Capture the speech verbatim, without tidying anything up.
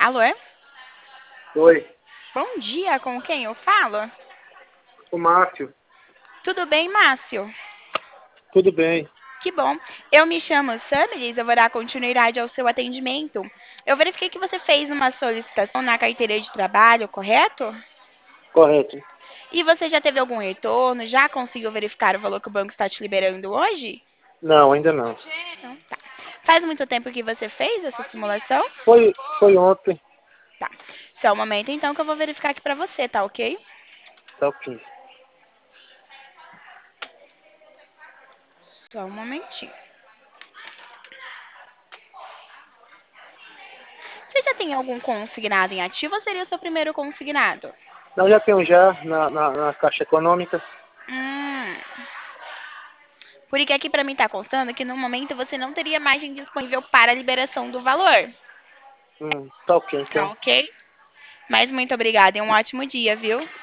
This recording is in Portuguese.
Alô? Oi, Bom dia, com quem eu falo? o Márcio. Tudo bem, Márcio? Tudo bem? Que bom. Eu me chamo Samiris, eu vou dar continuidade ao seu atendimento. Eu verifiquei que você fez uma solicitação na carteira de trabalho, correto? Correto. E você já teve algum retorno? Já conseguiu verificar o valor que o banco está te liberando hoje? Não, ainda não. Não, tá. Faz muito tempo que você fez essa simulação? Foi, foi ontem. Tá. Só um momento então que eu vou verificar aqui pra você, tá ok? Tá ok. Só um momentinho. Você já tem algum consignado em ativo ou seria o seu primeiro consignado? Não, já tenho já na, na, na Caixa Econômica. Hum. Porque aqui pra mim tá constando que no momento você não teria margem disponível para a liberação do valor. Hum, tá ok, Tá então. ok? Mas muito obrigada e um ótimo dia, viu?